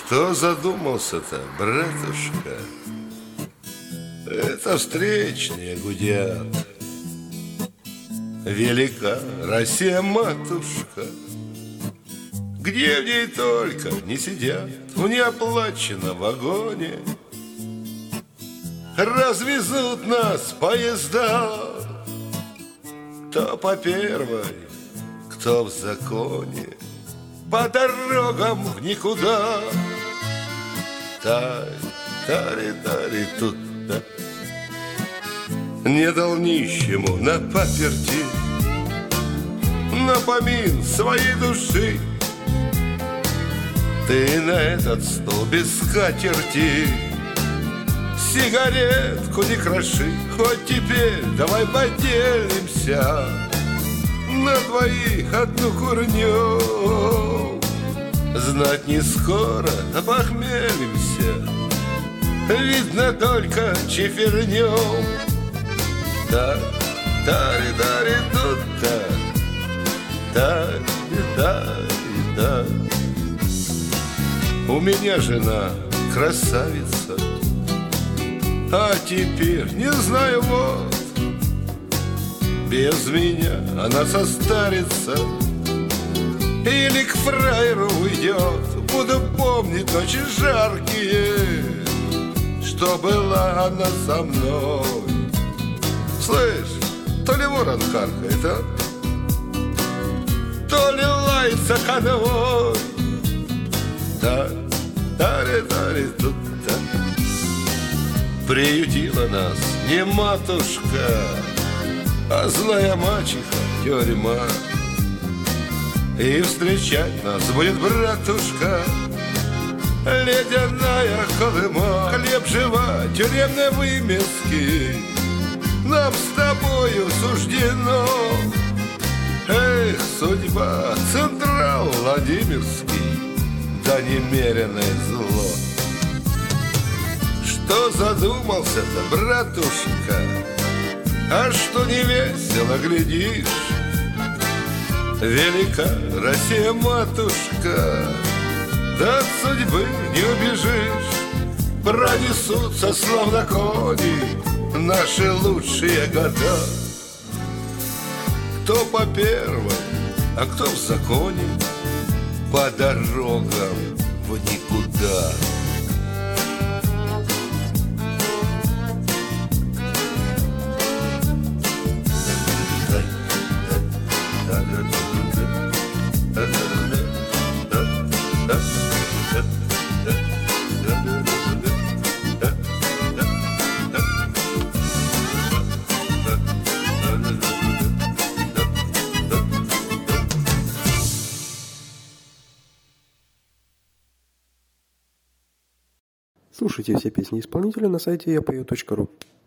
Что задумался-то, братушка? Это встречные гудят. Велика Россия-матушка, где в ней только не сидят в неоплаченном вагоне. Развезут нас поезда, кто по первой, кто в законе, по дорогам в никуда. Тари-тари тут-то. Не дал нищему на паперти напомин своей души. Ты на этот стол без скатерти сигаретку не кроши. Хоть теперь давай поделимся на двоих одну курню. Знать не скоро опохмелимся, видно только чифернем. Тари-тари тут-то, тари-тари-та. У меня жена красавица, а теперь не знаю вот, без меня она состарится или к фраеру уйдет. Буду помнить ночи жаркие, что была она со мной. Слышь, то ли ворон каркает, а? То ли лается конвой. Тари-тари тут-то. Приютила нас не матушка, а злая мачеха тюрьма. И встречать нас будет, братушка, ледяная Колыма. Хлеб жива тюремной вымески нам с тобою суждено. Эх, судьба, Централ Владимирский, да немеренное зло. Что задумался-то, братушка? А что не весело глядишь? Велика Россия-матушка, да от судьбы не убежишь. Пронесутся словно кони наши лучшие года. Кто по первой, а кто в законе, по дорогам в никуда. Слушайте все песни исполнителя на сайте yapою.ru.